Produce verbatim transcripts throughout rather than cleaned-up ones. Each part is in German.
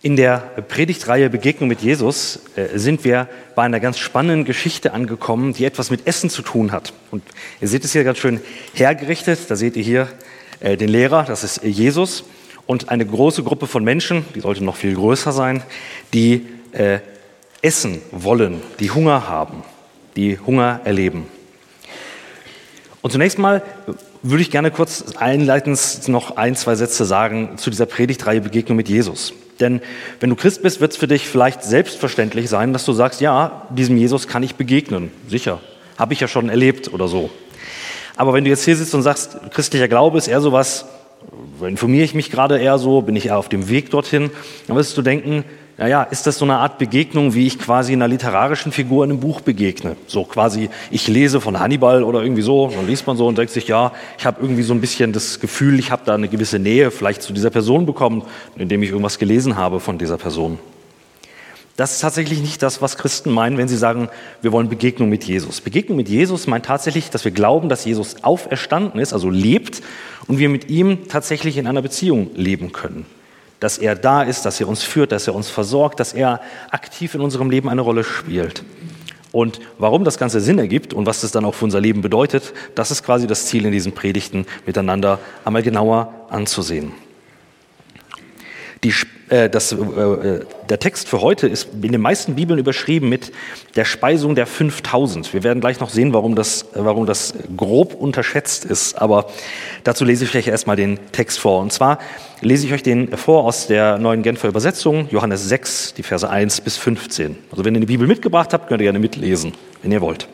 In der Predigtreihe Begegnung mit Jesus äh, sind wir bei einer ganz spannenden Geschichte angekommen, die etwas mit Essen zu tun hat. Und ihr seht es hier ganz schön hergerichtet. Da seht ihr hier äh, den Lehrer, das ist Jesus, und eine große Gruppe von Menschen, die sollte noch viel größer sein, die äh, essen wollen, die Hunger haben, die Hunger erleben. Und zunächst mal würde ich gerne kurz einleitend noch ein, zwei Sätze sagen zu dieser Predigtreihe Begegnung mit Jesus. Denn wenn du Christ bist, wird es für dich vielleicht selbstverständlich sein, dass du sagst, ja, diesem Jesus kann ich begegnen. Sicher, habe ich ja schon erlebt oder so. Aber wenn du jetzt hier sitzt und sagst, christlicher Glaube ist eher sowas, informiere ich mich gerade eher so, bin ich eher auf dem Weg dorthin, dann wirst du denken, naja, ist das so eine Art Begegnung, wie ich quasi einer literarischen Figur in einem Buch begegne? So quasi, ich lese von Hannibal oder irgendwie so, dann liest man so und denkt sich, ja, ich habe irgendwie so ein bisschen das Gefühl, ich habe da eine gewisse Nähe vielleicht zu dieser Person bekommen, indem ich irgendwas gelesen habe von dieser Person. Das ist tatsächlich nicht das, was Christen meinen, wenn sie sagen, wir wollen Begegnung mit Jesus. Begegnung mit Jesus meint tatsächlich, dass wir glauben, dass Jesus auferstanden ist, also lebt, und wir mit ihm tatsächlich in einer Beziehung leben können. Dass er da ist, dass er uns führt, dass er uns versorgt, dass er aktiv in unserem Leben eine Rolle spielt. Und warum das Ganze Sinn ergibt und was das dann auch für unser Leben bedeutet, das ist quasi das Ziel in diesen Predigten, miteinander einmal genauer anzusehen. Die, äh, das, äh, der Text für heute ist in den meisten Bibeln überschrieben mit der Speisung der fünftausend. Wir werden gleich noch sehen, warum das, warum das grob unterschätzt ist. Aber dazu lese ich euch erstmal den Text vor. Und zwar lese ich euch den vor aus der Neuen Genfer Übersetzung, Johannes sechs, die Verse eins bis fünfzehn. Also wenn ihr eine Bibel mitgebracht habt, könnt ihr gerne mitlesen, wenn ihr wollt.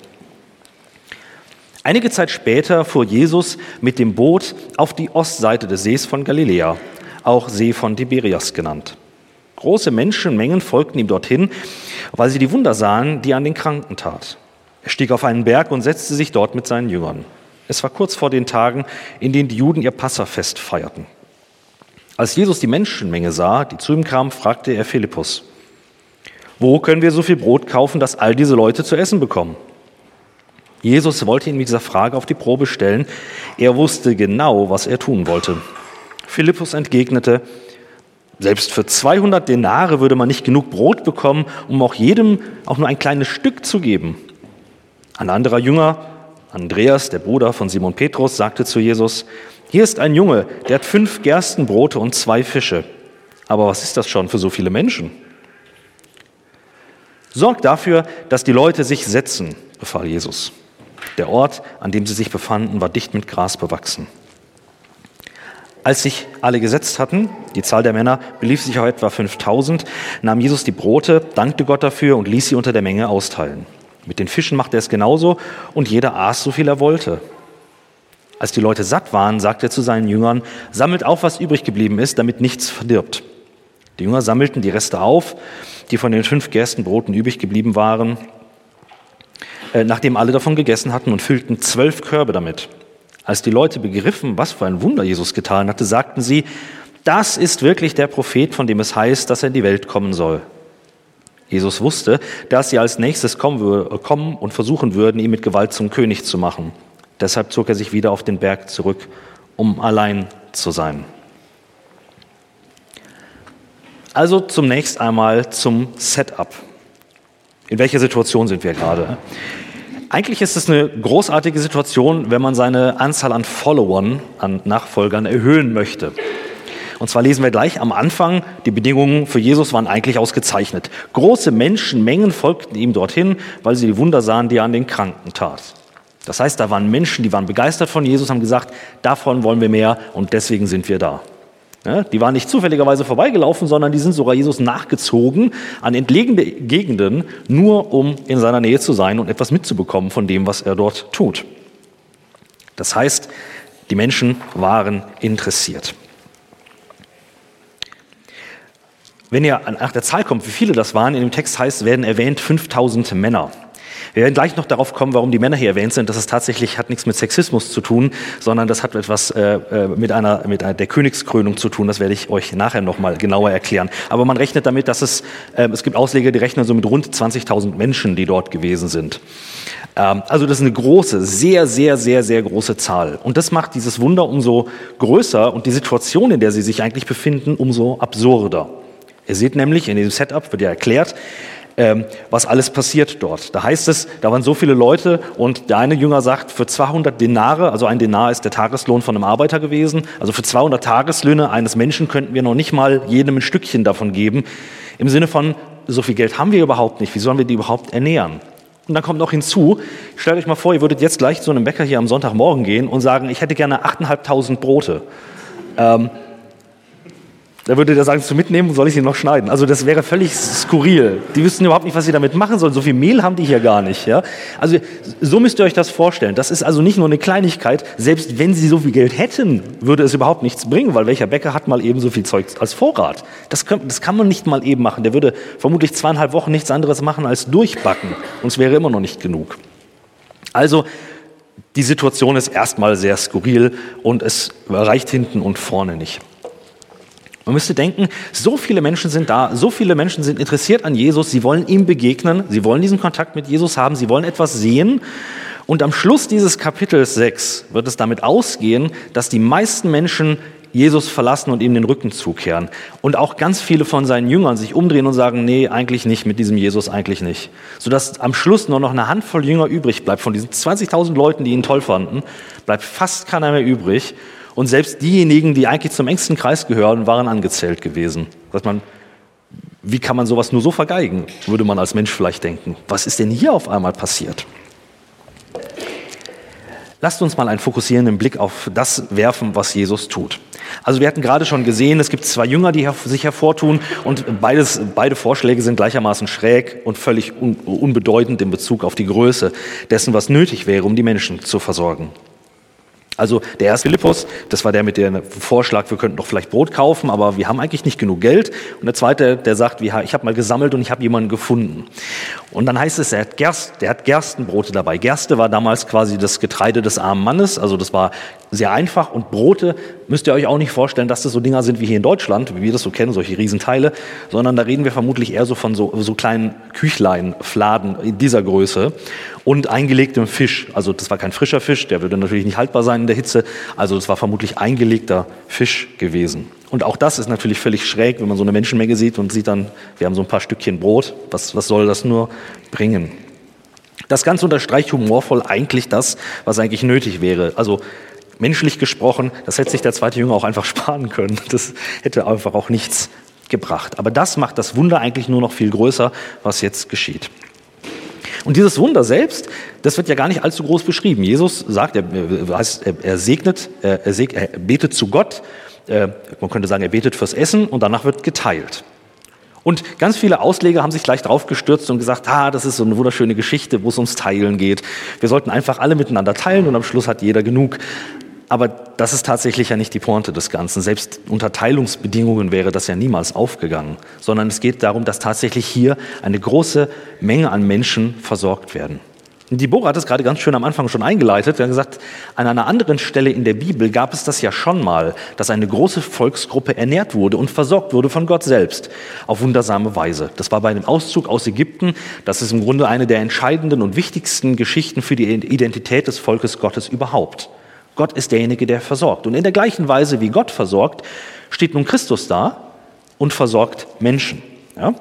Einige Zeit später fuhr Jesus mit dem Boot auf die Ostseite des Sees von Galiläa, auch See von Tiberias genannt. Große Menschenmengen folgten ihm dorthin, weil sie die Wunder sahen, die er an den Kranken tat. Er stieg auf einen Berg und setzte sich dort mit seinen Jüngern. Es war kurz vor den Tagen, in denen die Juden ihr Passafest feierten. Als Jesus die Menschenmenge sah, die zu ihm kam, fragte er Philippus: Wo können wir so viel Brot kaufen, dass all diese Leute zu essen bekommen? Jesus wollte ihn mit dieser Frage auf die Probe stellen. Er wusste genau, was er tun wollte. Philippus entgegnete: Selbst für zweihundert Denare würde man nicht genug Brot bekommen, um auch jedem auch nur ein kleines Stück zu geben. Ein anderer Jünger, Andreas, der Bruder von Simon Petrus, sagte zu Jesus: Hier ist ein Junge, der hat fünf Gerstenbrote und zwei Fische. Aber was ist das schon für so viele Menschen? Sorgt dafür, dass die Leute sich setzen, befahl Jesus. Der Ort, an dem sie sich befanden, war dicht mit Gras bewachsen. Als sich alle gesetzt hatten, die Zahl der Männer belief sich auf etwa fünftausend, nahm Jesus die Brote, dankte Gott dafür und ließ sie unter der Menge austeilen. Mit den Fischen machte er es genauso und jeder aß, so viel er wollte. Als die Leute satt waren, sagte er zu seinen Jüngern: Sammelt auf, was übrig geblieben ist, damit nichts verdirbt. Die Jünger sammelten die Reste auf, die von den fünf Gerstenbroten übrig geblieben waren, äh, nachdem alle davon gegessen hatten, und füllten zwölf Körbe damit. Als die Leute begriffen, was für ein Wunder Jesus getan hatte, sagten sie: Das ist wirklich der Prophet, von dem es heißt, dass er in die Welt kommen soll. Jesus wusste, dass sie als nächstes kommen und versuchen würden, ihn mit Gewalt zum König zu machen. Deshalb zog er sich wieder auf den Berg zurück, um allein zu sein. Also zunächst einmal zum Setup. In welcher Situation sind wir gerade? Eigentlich ist es eine großartige Situation, wenn man seine Anzahl an Followern, an Nachfolgern erhöhen möchte. Und zwar lesen wir gleich am Anfang, die Bedingungen für Jesus waren eigentlich ausgezeichnet. Große Menschenmengen folgten ihm dorthin, weil sie die Wunder sahen, die er an den Kranken tat. Das heißt, da waren Menschen, die waren begeistert von Jesus, haben gesagt, davon wollen wir mehr und deswegen sind wir da. Ja, die waren nicht zufälligerweise vorbeigelaufen, sondern die sind sogar Jesus nachgezogen an entlegene Gegenden, nur um in seiner Nähe zu sein und etwas mitzubekommen von dem, was er dort tut. Das heißt, die Menschen waren interessiert. Wenn ihr nach der Zahl kommt, wie viele das waren, in dem Text heißt, werden erwähnt fünftausend Männer. Wir werden gleich noch darauf kommen, warum die Männer hier erwähnt sind. Das ist tatsächlich, hat nichts mit Sexismus zu tun, sondern das hat etwas äh, mit einer, mit einer, der Königskrönung zu tun. Das werde ich euch nachher nochmal genauer erklären. Aber man rechnet damit, dass es, äh, es gibt Ausleger, die rechnen so mit rund zwanzigtausend Menschen, die dort gewesen sind. Ähm, also das ist eine große, sehr, sehr, sehr, sehr große Zahl. Und das macht dieses Wunder umso größer und die Situation, in der sie sich eigentlich befinden, umso absurder. Ihr seht nämlich, in diesem Setup wird ja erklärt, ähm, was alles passiert dort. Da heißt es, da waren so viele Leute und der eine Jünger sagt, für zweihundert Denare, also ein Denar ist der Tageslohn von einem Arbeiter gewesen, also für zweihundert Tageslöhne eines Menschen könnten wir noch nicht mal jedem ein Stückchen davon geben. Im Sinne von, so viel Geld haben wir überhaupt nicht, wie sollen wir die überhaupt ernähren? Und dann kommt noch hinzu, stellt euch mal vor, ihr würdet jetzt gleich zu einem Bäcker hier am Sonntagmorgen gehen und sagen, ich hätte gerne achttausendfünfhundert Brote. Ähm, Da würde der sagen, zu mitnehmen, soll ich sie noch schneiden? Also das wäre völlig skurril. Die wüssten überhaupt nicht, was sie damit machen sollen. So viel Mehl haben die hier gar nicht. Ja? Also so müsst ihr euch das vorstellen. Das ist also nicht nur eine Kleinigkeit. Selbst wenn sie so viel Geld hätten, würde es überhaupt nichts bringen, weil welcher Bäcker hat mal eben so viel Zeug als Vorrat? Das kann, das kann man nicht mal eben machen. Der würde vermutlich zweieinhalb Wochen nichts anderes machen als durchbacken. Und es wäre immer noch nicht genug. Also die Situation ist erstmal sehr skurril und es reicht hinten und vorne nicht. Man müsste denken, so viele Menschen sind da, so viele Menschen sind interessiert an Jesus, sie wollen ihm begegnen, sie wollen diesen Kontakt mit Jesus haben, sie wollen etwas sehen. Und am Schluss dieses Kapitels sechs wird es damit ausgehen, dass die meisten Menschen Jesus verlassen und ihm den Rücken zukehren. Und auch ganz viele von seinen Jüngern sich umdrehen und sagen, nee, eigentlich nicht, mit diesem Jesus eigentlich nicht. Sodass am Schluss nur noch eine Handvoll Jünger übrig bleibt. Von diesen zwanzigtausend Leuten, die ihn toll fanden, bleibt fast keiner mehr übrig. Und selbst diejenigen, die eigentlich zum engsten Kreis gehören, waren angezählt gewesen. Dass man, wie kann man sowas nur so vergeigen, würde man als Mensch vielleicht denken. Was ist denn hier auf einmal passiert? Lasst uns mal einen fokussierenden Blick auf das werfen, was Jesus tut. Also wir hatten gerade schon gesehen, es gibt zwei Jünger, die sich hervortun und beides, beide Vorschläge sind gleichermaßen schräg und völlig un, unbedeutend in Bezug auf die Größe dessen, was nötig wäre, um die Menschen zu versorgen. Also der erste Philippus, das war der mit dem Vorschlag, wir könnten doch vielleicht Brot kaufen, aber wir haben eigentlich nicht genug Geld. Und der zweite, der sagt, ich habe mal gesammelt und ich habe jemanden gefunden. Und dann heißt es, er hat Gerst, der hat Gerstenbrote dabei. Gerste war damals quasi das Getreide des armen Mannes, also das war sehr einfach. Und Brote müsst ihr euch auch nicht vorstellen, dass das so Dinger sind wie hier in Deutschland, wie wir das so kennen, solche Riesenteile, sondern da reden wir vermutlich eher so von so, so kleinen Küchlein, Fladen in dieser Größe und eingelegtem Fisch. Also das war kein frischer Fisch, der würde natürlich nicht haltbar sein in der Hitze, also es war vermutlich eingelegter Fisch gewesen. Und auch das ist natürlich völlig schräg, wenn man so eine Menschenmenge sieht und sieht dann, wir haben so ein paar Stückchen Brot, was, was soll das nur bringen? Das Ganze unterstreicht humorvoll eigentlich das, was eigentlich nötig wäre. Also menschlich gesprochen, das hätte sich der zweite Jünger auch einfach sparen können. Das hätte einfach auch nichts gebracht. Aber das macht das Wunder eigentlich nur noch viel größer, was jetzt geschieht. Und dieses Wunder selbst, das wird ja gar nicht allzu groß beschrieben. Jesus sagt, er, er segnet, er, seg, er betet zu Gott, man könnte sagen, er betet fürs Essen und danach wird geteilt. Und ganz viele Ausleger haben sich gleich drauf gestürzt und gesagt, ah, das ist so eine wunderschöne Geschichte, wo es ums Teilen geht. Wir sollten einfach alle miteinander teilen und am Schluss hat jeder genug. Aber das ist tatsächlich ja nicht die Pointe des Ganzen. Selbst unter Teilungsbedingungen wäre das ja niemals aufgegangen. Sondern es geht darum, dass tatsächlich hier eine große Menge an Menschen versorgt werden. Die Bora hat es gerade ganz schön am Anfang schon eingeleitet. Er hat gesagt, an einer anderen Stelle in der Bibel gab es das ja schon mal, dass eine große Volksgruppe ernährt wurde und versorgt wurde von Gott selbst auf wundersame Weise. Das war bei einem Auszug aus Ägypten. Das ist im Grunde eine der entscheidenden und wichtigsten Geschichten für die Identität des Volkes Gottes überhaupt. Gott ist derjenige, der versorgt. Und in der gleichen Weise, wie Gott versorgt, steht nun Christus da und versorgt Menschen. Ja?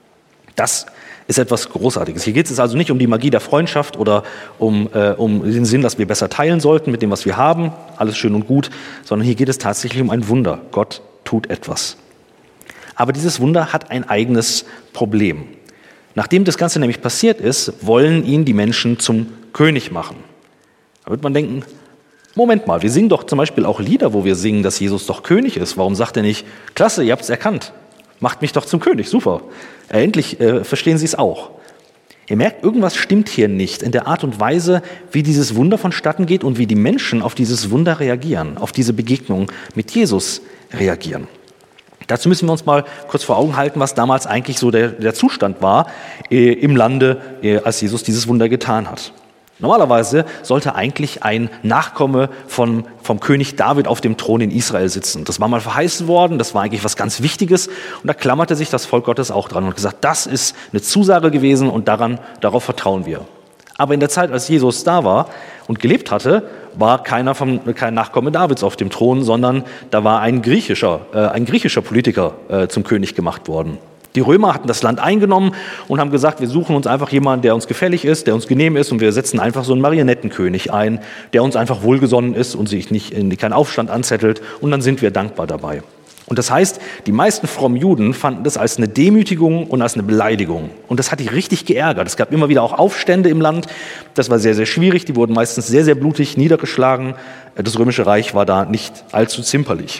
Das ist etwas Großartiges. Hier geht es also nicht um die Magie der Freundschaft oder um, äh, um den Sinn, dass wir besser teilen sollten mit dem, was wir haben. Alles schön und gut. Sondern hier geht es tatsächlich um ein Wunder. Gott tut etwas. Aber dieses Wunder hat ein eigenes Problem. Nachdem das Ganze nämlich passiert ist, wollen ihn die Menschen zum König machen. Da wird man denken, Moment mal, wir singen doch zum Beispiel auch Lieder, wo wir singen, dass Jesus doch König ist. Warum sagt er nicht, klasse, ihr habt es erkannt, macht mich doch zum König, super. Äh, endlich äh, verstehen Sie es auch. Ihr merkt, irgendwas stimmt hier nicht in der Art und Weise, wie dieses Wunder vonstatten geht und wie die Menschen auf dieses Wunder reagieren, auf diese Begegnung mit Jesus reagieren. Dazu müssen wir uns mal kurz vor Augen halten, was damals eigentlich so der, der Zustand war äh, im Lande, äh, als Jesus dieses Wunder getan hat. Normalerweise sollte eigentlich ein Nachkomme von, vom König David auf dem Thron in Israel sitzen. Das war mal verheißen worden, das war eigentlich was ganz Wichtiges und da klammerte sich das Volk Gottes auch dran und hat gesagt, das ist eine Zusage gewesen und daran, darauf vertrauen wir. Aber in der Zeit, als Jesus da war und gelebt hatte, war keiner vom, kein Nachkomme Davids auf dem Thron, sondern da war ein griechischer, äh, ein griechischer Politiker äh, zum König gemacht worden. Die Römer hatten das Land eingenommen und haben gesagt, wir suchen uns einfach jemanden, der uns gefällig ist, der uns genehm ist und wir setzen einfach so einen Marionettenkönig ein, der uns einfach wohlgesonnen ist und sich nicht in keinen Aufstand anzettelt und dann sind wir dankbar dabei. Und das heißt, die meisten frommen Juden fanden das als eine Demütigung und als eine Beleidigung. Und das hat die richtig geärgert. Es gab immer wieder auch Aufstände im Land. Das war sehr, sehr schwierig. Die wurden meistens sehr, sehr blutig niedergeschlagen. Das Römische Reich war da nicht allzu zimperlich.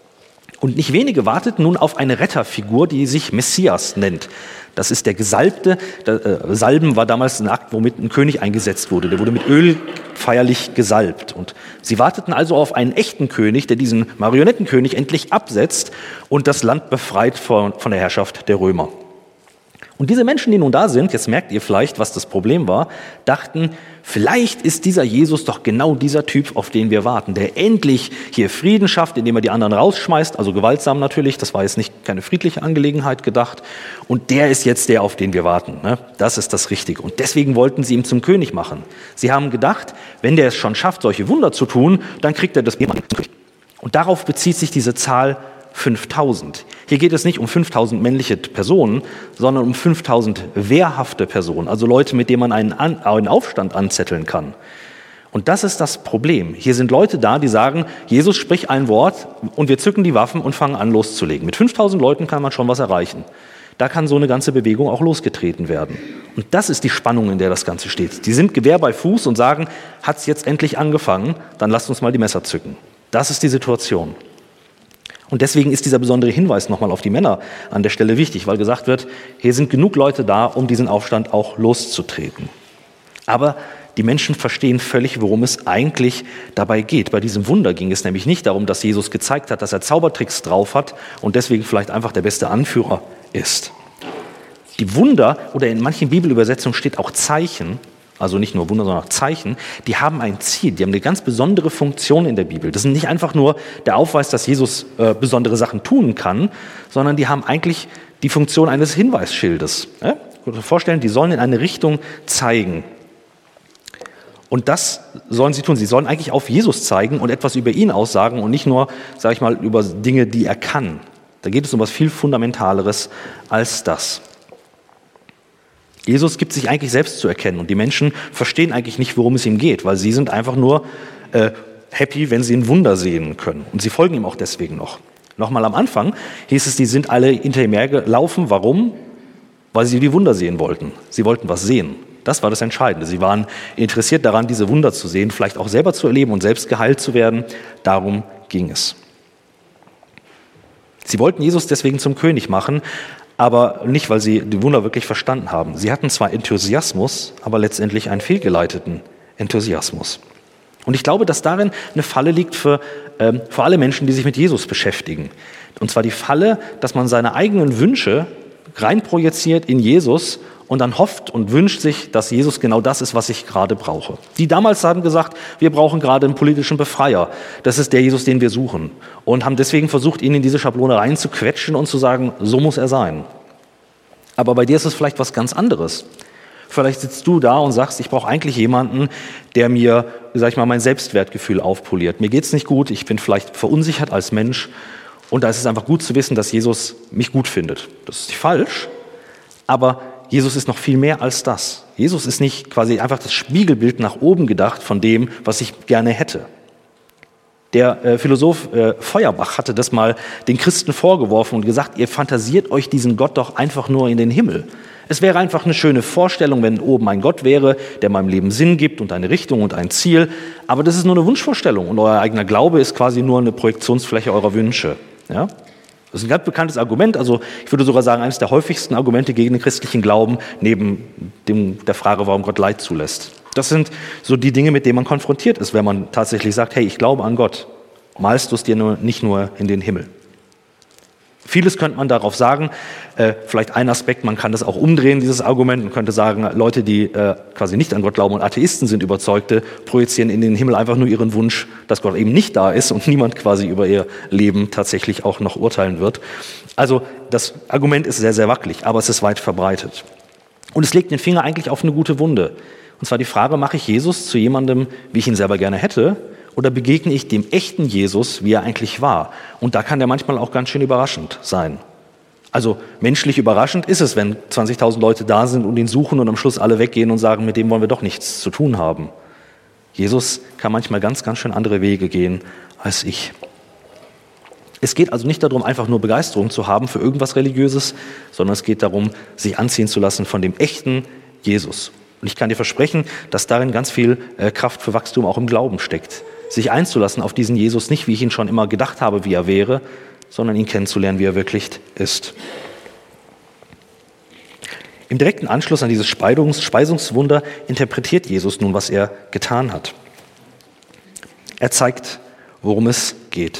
Und nicht wenige warteten nun auf eine Retterfigur, die sich Messias nennt. Das ist der Gesalbte. Der, äh, Salben war damals ein Akt, womit ein König eingesetzt wurde. Der wurde mit Öl feierlich gesalbt. Und sie warteten also auf einen echten König, der diesen Marionettenkönig endlich absetzt und das Land befreit von, von der Herrschaft der Römer. Und diese Menschen, die nun da sind, jetzt merkt ihr vielleicht, was das Problem war, dachten, vielleicht ist dieser Jesus doch genau dieser Typ, auf den wir warten, der endlich hier Frieden schafft, indem er die anderen rausschmeißt, also gewaltsam natürlich, das war jetzt nicht keine friedliche Angelegenheit gedacht. Und der ist jetzt der, auf den wir warten. Ne? Das ist das Richtige. Und deswegen wollten sie ihn zum König machen. Sie haben gedacht, wenn der es schon schafft, solche Wunder zu tun, dann kriegt er das König. Und darauf bezieht sich diese Zahl fünftausend. Hier geht es nicht um fünftausend männliche Personen, sondern um fünftausend wehrhafte Personen, also Leute, mit denen man einen, An- einen Aufstand anzetteln kann. Und das ist das Problem. Hier sind Leute da, die sagen, Jesus spricht ein Wort und wir zücken die Waffen und fangen an loszulegen. Mit fünftausend Leuten kann man schon was erreichen. Da kann so eine ganze Bewegung auch losgetreten werden. Und das ist die Spannung, in der das Ganze steht. Die sind Gewehr bei Fuß und sagen, hat's jetzt endlich angefangen, dann lasst uns mal die Messer zücken. Das ist die Situation. Und deswegen ist dieser besondere Hinweis nochmal auf die Männer an der Stelle wichtig, weil gesagt wird, hier sind genug Leute da, um diesen Aufstand auch loszutreten. Aber die Menschen verstehen völlig, worum es eigentlich dabei geht. Bei diesem Wunder ging es nämlich nicht darum, dass Jesus gezeigt hat, dass er Zaubertricks drauf hat und deswegen vielleicht einfach der beste Anführer ist. Die Wunder, oder in manchen Bibelübersetzungen steht auch Zeichen, also nicht nur Wunder, sondern auch Zeichen, die haben ein Ziel, die haben eine ganz besondere Funktion in der Bibel. Das sind nicht einfach nur der Aufweis, dass Jesus äh, besondere Sachen tun kann, sondern die haben eigentlich die Funktion eines Hinweisschildes. Ja? Ich kann mir vorstellen, die sollen in eine Richtung zeigen. Und das sollen sie tun. Sie sollen eigentlich auf Jesus zeigen und etwas über ihn aussagen und nicht nur, sage ich mal, über Dinge, die er kann. Da geht es um etwas viel Fundamentaleres als das. Jesus gibt sich eigentlich selbst zu erkennen und die Menschen verstehen eigentlich nicht, worum es ihm geht, weil sie sind einfach nur äh, happy, wenn sie ein Wunder sehen können. Und sie folgen ihm auch deswegen noch. Nochmal am Anfang hieß es, die sind alle hinter ihm hergelaufen. Warum? Weil sie die Wunder sehen wollten. Sie wollten was sehen. Das war das Entscheidende. Sie waren interessiert daran, diese Wunder zu sehen, vielleicht auch selber zu erleben und selbst geheilt zu werden. Darum ging es. Sie wollten Jesus deswegen zum König machen, aber nicht, weil sie die Wunder wirklich verstanden haben. Sie hatten zwar Enthusiasmus, aber letztendlich einen fehlgeleiteten Enthusiasmus. Und ich glaube, dass darin eine Falle liegt für, ähm, für alle Menschen, die sich mit Jesus beschäftigen. Und zwar die Falle, dass man seine eigenen Wünsche reinprojiziert in Jesus und dann hofft und wünscht sich, dass Jesus genau das ist, was ich gerade brauche. Die damals haben gesagt, wir brauchen gerade einen politischen Befreier. Das ist der Jesus, den wir suchen. Und haben deswegen versucht, ihn in diese Schablone reinzuquetschen und zu sagen, so muss er sein. Aber bei dir ist es vielleicht was ganz anderes. Vielleicht sitzt du da und sagst, ich brauche eigentlich jemanden, der mir, sag ich mal, mein Selbstwertgefühl aufpoliert. Mir geht's nicht gut, ich bin vielleicht verunsichert als Mensch. Und da ist es einfach gut zu wissen, dass Jesus mich gut findet. Das ist nicht falsch, aber Jesus ist noch viel mehr als das. Jesus ist nicht quasi einfach das Spiegelbild nach oben gedacht von dem, was ich gerne hätte. Der äh, Philosoph äh, Feuerbach hatte das mal den Christen vorgeworfen und gesagt, ihr fantasiert euch diesen Gott doch einfach nur in den Himmel. Es wäre einfach eine schöne Vorstellung, wenn oben ein Gott wäre, der meinem Leben Sinn gibt und eine Richtung und ein Ziel. Aber das ist nur eine Wunschvorstellung und euer eigener Glaube ist quasi nur eine Projektionsfläche eurer Wünsche. Ja? Das ist ein ganz bekanntes Argument, also ich würde sogar sagen, eines der häufigsten Argumente gegen den christlichen Glauben, neben dem, der Frage, warum Gott Leid zulässt. Das sind so die Dinge, mit denen man konfrontiert ist, wenn man tatsächlich sagt, hey, ich glaube an Gott. Malst du es dir nur, nicht nur in den Himmel. Vieles könnte man darauf sagen, äh, vielleicht ein Aspekt, man kann das auch umdrehen, dieses Argument, man könnte sagen, Leute, die äh, quasi nicht an Gott glauben und Atheisten sind Überzeugte, projizieren in den Himmel einfach nur ihren Wunsch, dass Gott eben nicht da ist und niemand quasi über ihr Leben tatsächlich auch noch urteilen wird. Also das Argument ist sehr, sehr wackelig, aber es ist weit verbreitet. Und es legt den Finger eigentlich auf eine gute Wunde. Und zwar die Frage, mache ich Jesus zu jemandem, wie ich ihn selber gerne hätte, oder begegne ich dem echten Jesus, wie er eigentlich war? Und da kann der manchmal auch ganz schön überraschend sein. Also menschlich überraschend ist es, wenn zwanzigtausend Leute da sind und ihn suchen und am Schluss alle weggehen und sagen, mit dem wollen wir doch nichts zu tun haben. Jesus kann manchmal ganz, ganz schön andere Wege gehen als ich. Es geht also nicht darum, einfach nur Begeisterung zu haben für irgendwas Religiöses, sondern es geht darum, sich anziehen zu lassen von dem echten Jesus. Und ich kann dir versprechen, dass darin ganz viel Kraft für Wachstum auch im Glauben steckt. Sich einzulassen auf diesen Jesus, nicht wie ich ihn schon immer gedacht habe, wie er wäre, sondern ihn kennenzulernen, wie er wirklich ist. Im direkten Anschluss an dieses Speisungs- Speisungswunder interpretiert Jesus nun, was er getan hat. Er zeigt, worum es geht.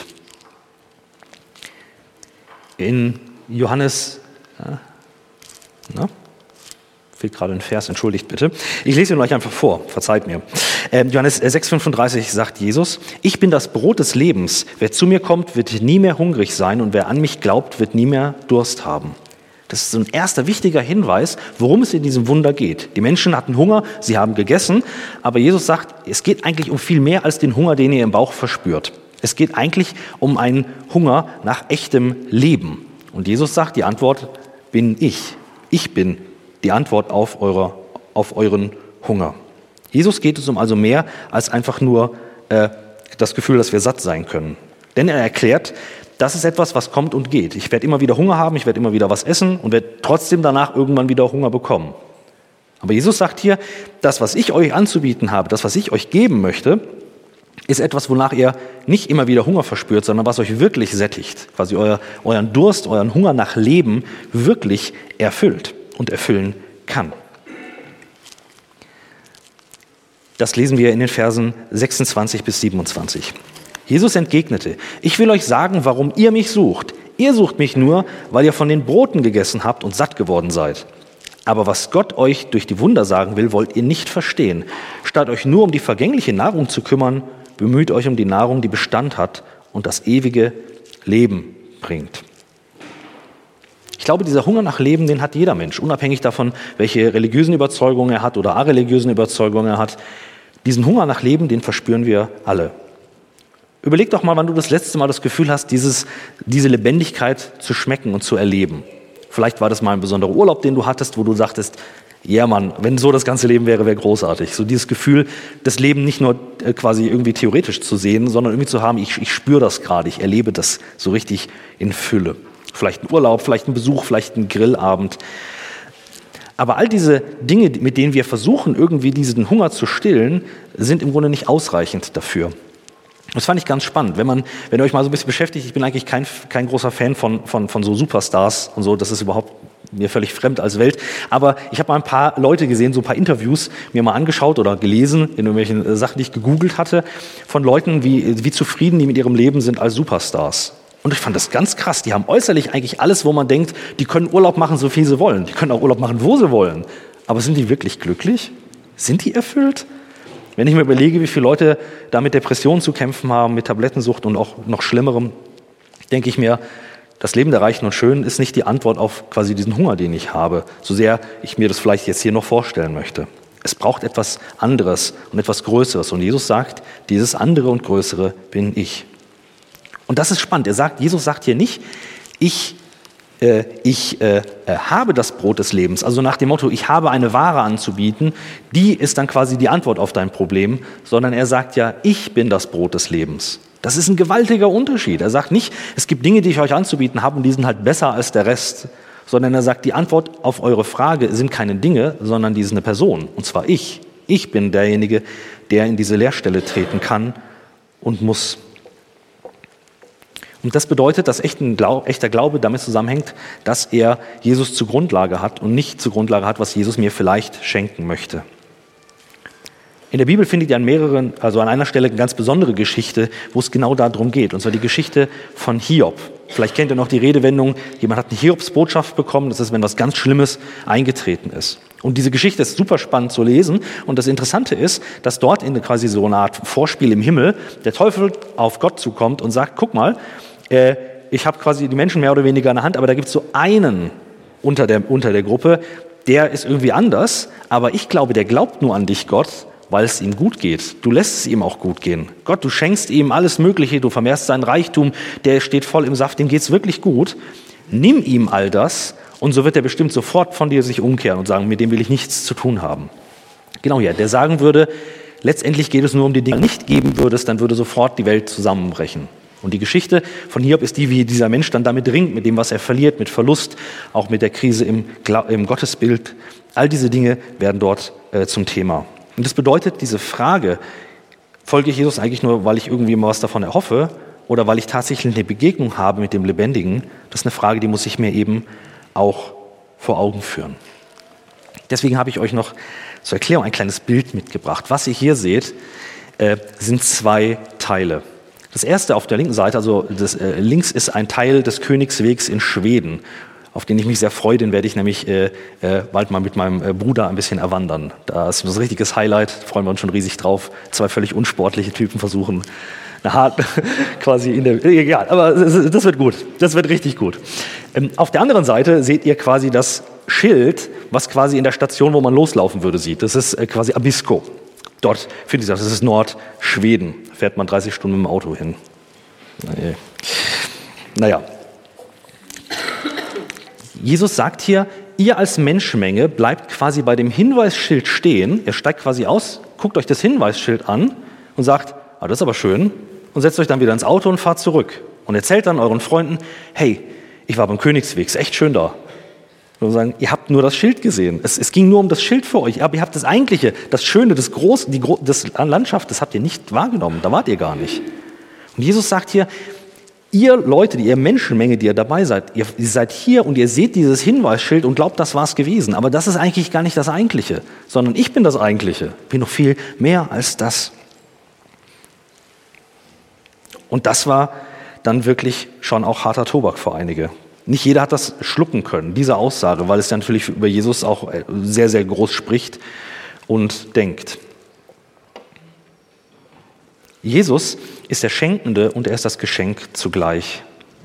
In Johannes, ja, na, fehlt gerade ein Vers, entschuldigt bitte. Ich lese ihn euch einfach vor, verzeiht mir. Ähm, Johannes sechs fünfunddreißig sagt Jesus, ich bin das Brot des Lebens. Wer zu mir kommt, wird nie mehr hungrig sein und wer an mich glaubt, wird nie mehr Durst haben. Das ist so ein erster wichtiger Hinweis, worum es in diesem Wunder geht. Die Menschen hatten Hunger, sie haben gegessen, aber Jesus sagt, es geht eigentlich um viel mehr als den Hunger, den ihr im Bauch verspürt. Es geht eigentlich um einen Hunger nach echtem Leben. Und Jesus sagt, die Antwort bin ich. Ich bin die Antwort auf, eure, auf euren Hunger. Jesus geht es um also mehr als einfach nur äh, das Gefühl, dass wir satt sein können. Denn er erklärt, das ist etwas, was kommt und geht. Ich werde immer wieder Hunger haben, ich werde immer wieder was essen und werde trotzdem danach irgendwann wieder Hunger bekommen. Aber Jesus sagt hier, das, was ich euch anzubieten habe, das, was ich euch geben möchte, ist etwas, wonach ihr nicht immer wieder Hunger verspürt, sondern was euch wirklich sättigt, quasi euer, euren Durst, euren Hunger nach Leben wirklich erfüllt und erfüllen kann. Das lesen wir in den Versen sechsundzwanzig bis siebenundzwanzig. Jesus entgegnete, ich will euch sagen, warum ihr mich sucht. Ihr sucht mich nur, weil ihr von den Broten gegessen habt und satt geworden seid. Aber was Gott euch durch die Wunder sagen will, wollt ihr nicht verstehen. Statt euch nur um die vergängliche Nahrung zu kümmern, bemüht euch um die Nahrung, die Bestand hat und das ewige Leben bringt. Ich glaube, dieser Hunger nach Leben, den hat jeder Mensch, unabhängig davon, welche religiösen Überzeugungen er hat oder areligiösen Überzeugungen er hat. Diesen Hunger nach Leben, den verspüren wir alle. Überleg doch mal, wann du das letzte Mal das Gefühl hast, dieses, diese Lebendigkeit zu schmecken und zu erleben. Vielleicht war das mal ein besonderer Urlaub, den du hattest, wo du sagtest, ja Mann, wenn so das ganze Leben wäre, wäre großartig. So dieses Gefühl, das Leben nicht nur quasi irgendwie theoretisch zu sehen, sondern irgendwie zu haben, ich, ich spüre das gerade, ich erlebe das so richtig in Fülle. Vielleicht ein Urlaub, vielleicht ein Besuch, vielleicht ein Grillabend. Aber all diese Dinge, mit denen wir versuchen, irgendwie diesen Hunger zu stillen, sind im Grunde nicht ausreichend dafür. Das fand ich ganz spannend. Wenn man, wenn ihr euch mal so ein bisschen beschäftigt, ich bin eigentlich kein, kein großer Fan von, von, von so Superstars und so, das ist überhaupt mir völlig fremd als Welt. Aber ich habe mal ein paar Leute gesehen, so ein paar Interviews mir mal angeschaut oder gelesen, in irgendwelchen Sachen, die ich gegoogelt hatte, von Leuten, wie, wie zufrieden die mit ihrem Leben sind als Superstars. Und ich fand das ganz krass. Die haben äußerlich eigentlich alles, wo man denkt, die können Urlaub machen, so viel sie wollen. Die können auch Urlaub machen, wo sie wollen. Aber sind die wirklich glücklich? Sind die erfüllt? Wenn ich mir überlege, wie viele Leute da mit Depressionen zu kämpfen haben, mit Tablettensucht und auch noch Schlimmerem, denke ich mir, das Leben der Reichen und Schönen ist nicht die Antwort auf quasi diesen Hunger, den ich habe, so sehr ich mir das vielleicht jetzt hier noch vorstellen möchte. Es braucht etwas anderes und etwas Größeres. Und Jesus sagt, dieses andere und Größere bin ich. Und das ist spannend. Er sagt, Jesus sagt hier nicht, ich, äh, ich äh, habe das Brot des Lebens. Also nach dem Motto, ich habe eine Ware anzubieten, die ist dann quasi die Antwort auf dein Problem, sondern er sagt ja, ich bin das Brot des Lebens. Das ist ein gewaltiger Unterschied. Er sagt nicht, es gibt Dinge, die ich euch anzubieten habe und die sind halt besser als der Rest, sondern er sagt, die Antwort auf eure Frage sind keine Dinge, sondern die ist eine Person, und zwar ich. Ich bin derjenige, der in diese Leerstelle treten kann und muss. Und das bedeutet, dass echter Glaube damit zusammenhängt, dass er Jesus zur Grundlage hat und nicht zur Grundlage hat, was Jesus mir vielleicht schenken möchte. In der Bibel findet ihr an mehreren, also an einer Stelle eine ganz besondere Geschichte, wo es genau darum geht, und zwar die Geschichte von Hiob. Vielleicht kennt ihr noch die Redewendung, jemand hat eine Hiobsbotschaft bekommen, das ist, wenn was ganz Schlimmes eingetreten ist. Und diese Geschichte ist super spannend zu lesen. Und das Interessante ist, dass dort in quasi so eine Art Vorspiel im Himmel der Teufel auf Gott zukommt und sagt, guck mal, äh, ich habe quasi die Menschen mehr oder weniger in der Hand, aber da gibt es so einen unter der, unter der Gruppe, der ist irgendwie anders, aber ich glaube, der glaubt nur an dich, Gott, weil es ihm gut geht. Du lässt es ihm auch gut gehen. Gott, du schenkst ihm alles Mögliche, du vermehrst seinen Reichtum, der steht voll im Saft, dem geht's wirklich gut. Nimm ihm all das und so wird er bestimmt sofort von dir sich umkehren und sagen, mit dem will ich nichts zu tun haben. Genau, ja, der sagen würde, letztendlich geht es nur um die Dinge, die du nicht geben würdest, dann würde sofort die Welt zusammenbrechen. Und die Geschichte von Hiob ist die, wie dieser Mensch dann damit ringt, mit dem, was er verliert, mit Verlust, auch mit der Krise im, im Gottesbild. All diese Dinge werden dort äh, zum Thema. Und das bedeutet, diese Frage, folge ich Jesus eigentlich nur, weil ich irgendwie mal was davon erhoffe oder weil ich tatsächlich eine Begegnung habe mit dem Lebendigen, das ist eine Frage, die muss ich mir eben auch vor Augen führen. Deswegen habe ich euch noch zur Erklärung ein kleines Bild mitgebracht. Was ihr hier seht, äh, sind zwei Teile. Das erste auf der linken Seite, also das, äh, links ist ein Teil des Königswegs in Schweden, auf den ich mich sehr freue, den werde ich nämlich äh, äh, bald mal mit meinem äh, Bruder ein bisschen erwandern. Da ist ein richtiges Highlight, freuen wir uns schon riesig drauf. Zwei völlig unsportliche Typen versuchen, eine hart quasi in der, egal, aber das wird gut, das wird richtig gut. Ähm, auf der anderen Seite seht ihr quasi das Schild, was quasi in der Station, wo man loslaufen würde, sieht. Das ist äh, quasi Abisko. Dort findet ihr das, das ist Nordschweden. Da fährt man dreißig Stunden mit dem Auto hin. Naja. Jesus sagt hier, ihr als Menschenmenge bleibt quasi bei dem Hinweisschild stehen. Er steigt quasi aus, guckt euch das Hinweisschild an und sagt, ah, das ist aber schön, und setzt euch dann wieder ins Auto und fahrt zurück. Und erzählt dann euren Freunden, hey, ich war beim Königsweg, ist echt schön da. Und sagen, ihr habt nur das Schild gesehen. Es, es ging nur um das Schild für euch, aber ihr habt das Eigentliche, das Schöne, das Große, die Gro- das Landschaft, das habt ihr nicht wahrgenommen, da wart ihr gar nicht. Und Jesus sagt hier, ihr Leute, die ihr Menschenmenge, die ihr dabei seid, ihr, ihr seid hier und ihr seht dieses Hinweisschild und glaubt, das war's gewesen. Aber das ist eigentlich gar nicht das Eigentliche, sondern ich bin das Eigentliche. Ich bin noch viel mehr als das. Und das war dann wirklich schon auch harter Tobak für einige. Nicht jeder hat das schlucken können, diese Aussage, weil es ja natürlich über Jesus auch sehr, sehr groß spricht und denkt. Jesus ist der Schenkende und er ist das Geschenk zugleich.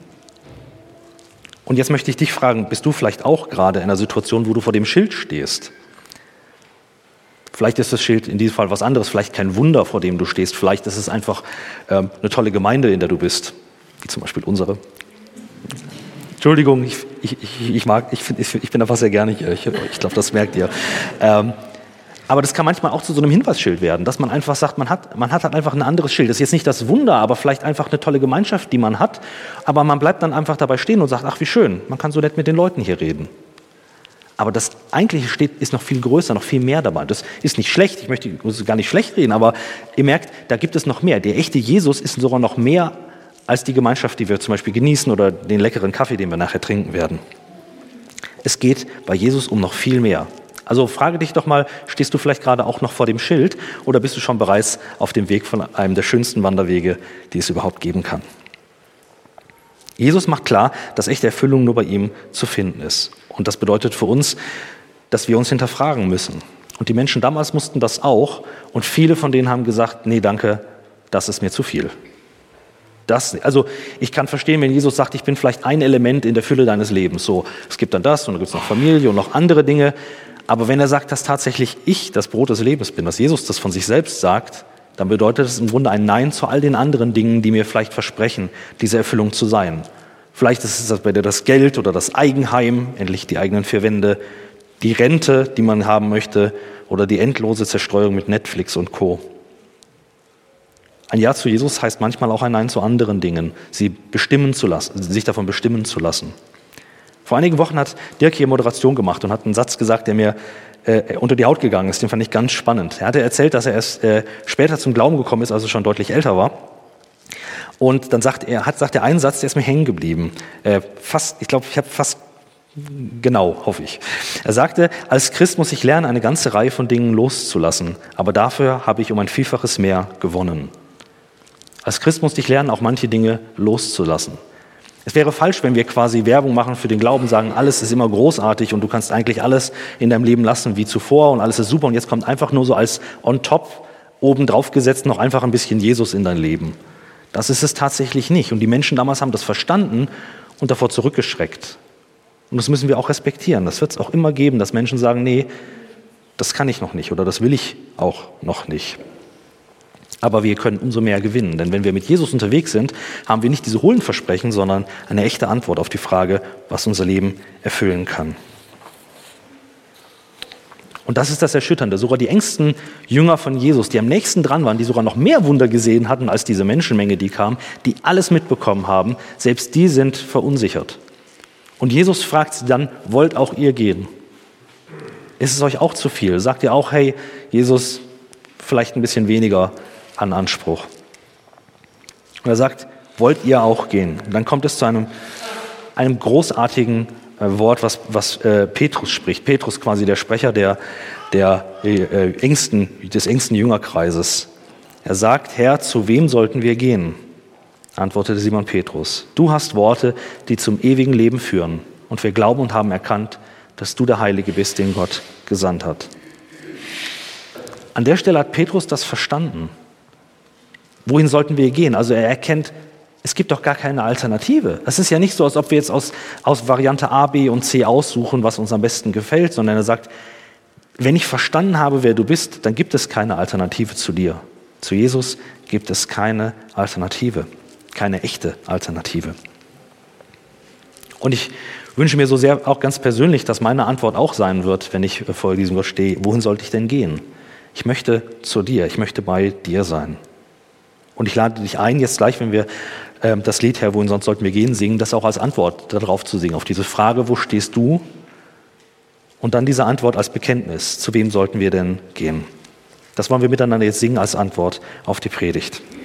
Und jetzt möchte ich dich fragen, bist du vielleicht auch gerade in einer Situation, wo du vor dem Schild stehst? Vielleicht ist das Schild in diesem Fall was anderes, vielleicht kein Wunder, vor dem du stehst. Vielleicht ist es einfach ähm, eine tolle Gemeinde, in der du bist, wie zum Beispiel unsere. Entschuldigung, ich, ich, ich, mag, ich, find, ich, ich bin einfach sehr gerne hier. Ich, ich glaube, das merkt ihr. Ähm, aber das kann manchmal auch zu so einem Hinweisschild werden, dass man einfach sagt, man hat, man hat halt einfach ein anderes Schild. Das ist jetzt nicht das Wunder, aber vielleicht einfach eine tolle Gemeinschaft, die man hat. Aber man bleibt dann einfach dabei stehen und sagt, ach wie schön, man kann so nett mit den Leuten hier reden. Aber das Eigentliche steht, ist noch viel größer, noch viel mehr dabei. Das ist nicht schlecht, ich möchte gar nicht schlecht reden, aber ihr merkt, da gibt es noch mehr. Der echte Jesus ist sogar noch mehr als die Gemeinschaft, die wir zum Beispiel genießen oder den leckeren Kaffee, den wir nachher trinken werden. Es geht bei Jesus um noch viel mehr. Also frage dich doch mal, stehst du vielleicht gerade auch noch vor dem Schild oder bist du schon bereits auf dem Weg von einem der schönsten Wanderwege, die es überhaupt geben kann? Jesus macht klar, dass echte Erfüllung nur bei ihm zu finden ist. Und das bedeutet für uns, dass wir uns hinterfragen müssen. Und die Menschen damals mussten das auch. Und viele von denen haben gesagt, nee, danke, das ist mir zu viel. Das, also ich kann verstehen, wenn Jesus sagt, ich bin vielleicht ein Element in der Fülle deines Lebens. So, es gibt dann das und dann gibt es noch Familie und noch andere Dinge. Aber wenn er sagt, dass tatsächlich ich das Brot des Lebens bin, dass Jesus das von sich selbst sagt, dann bedeutet das im Grunde ein Nein zu all den anderen Dingen, die mir vielleicht versprechen, diese Erfüllung zu sein. Vielleicht ist es bei dir das Geld oder das Eigenheim, endlich die eigenen vier Wände, die Rente, die man haben möchte, oder die endlose Zerstreuung mit Netflix und Co. Ein Ja zu Jesus heißt manchmal auch ein Nein zu anderen Dingen, sie bestimmen zu lassen, sich davon bestimmen zu lassen. Vor einigen Wochen hat Dirk hier Moderation gemacht und hat einen Satz gesagt, der mir äh, unter die Haut gegangen ist. Den fand ich ganz spannend. Er hatte erzählt, dass er erst äh, später zum Glauben gekommen ist, also schon deutlich älter war. Und dann sagt er, hat sagt er einen Satz, der ist mir hängen geblieben. Äh, fast, ich glaube, ich habe fast genau, hoffe ich. Er sagte: Als Christ muss ich lernen, eine ganze Reihe von Dingen loszulassen, aber dafür habe ich um ein Vielfaches mehr gewonnen. Als Christ musste ich lernen, auch manche Dinge loszulassen. Es wäre falsch, wenn wir quasi Werbung machen für den Glauben, sagen, alles ist immer großartig und du kannst eigentlich alles in deinem Leben lassen wie zuvor und alles ist super und jetzt kommt einfach nur so als on top oben drauf gesetzt noch einfach ein bisschen Jesus in dein Leben. Das ist es tatsächlich nicht. Und die Menschen damals haben das verstanden und davor zurückgeschreckt. Und das müssen wir auch respektieren. Das wird es auch immer geben, dass Menschen sagen, nee, das kann ich noch nicht oder das will ich auch noch nicht. Aber wir können umso mehr gewinnen, denn wenn wir mit Jesus unterwegs sind, haben wir nicht diese hohlen Versprechen, sondern eine echte Antwort auf die Frage, was unser Leben erfüllen kann. Und das ist das Erschütternde. Sogar die engsten Jünger von Jesus, die am nächsten dran waren, die sogar noch mehr Wunder gesehen hatten als diese Menschenmenge, die kam, die alles mitbekommen haben, selbst die sind verunsichert. Und Jesus fragt sie dann, wollt auch ihr gehen? Ist es euch auch zu viel? Sagt ihr auch, hey, Jesus, vielleicht ein bisschen weniger an Anspruch? Und er sagt, wollt ihr auch gehen? Und dann kommt es zu einem, einem großartigen äh, Wort, was, was äh, Petrus spricht. Petrus quasi der Sprecher der, der, äh, engsten, des engsten Jüngerkreises. Er sagt, Herr, zu wem sollten wir gehen? Antwortete Simon Petrus, du hast Worte, die zum ewigen Leben führen. Und wir glauben und haben erkannt, dass du der Heilige bist, den Gott gesandt hat. An der Stelle hat Petrus das verstanden. Wohin sollten wir gehen? Also er erkennt, es gibt doch gar keine Alternative. Es ist ja nicht so, als ob wir jetzt aus, aus Variante A, B und C aussuchen, was uns am besten gefällt, sondern er sagt, wenn ich verstanden habe, wer du bist, dann gibt es keine Alternative zu dir. Zu Jesus gibt es keine Alternative, keine echte Alternative. Und ich wünsche mir so sehr auch ganz persönlich, dass meine Antwort auch sein wird, wenn ich vor diesem Gott stehe, wohin sollte ich denn gehen? Ich möchte zu dir, ich möchte bei dir sein. Und ich lade dich ein, jetzt gleich, wenn wir äh, das Lied Herr, wohin sonst sollten wir gehen, singen, das auch als Antwort darauf zu singen, auf diese Frage, wo stehst du? Und dann diese Antwort als Bekenntnis, zu wem sollten wir denn gehen? Das wollen wir miteinander jetzt singen als Antwort auf die Predigt.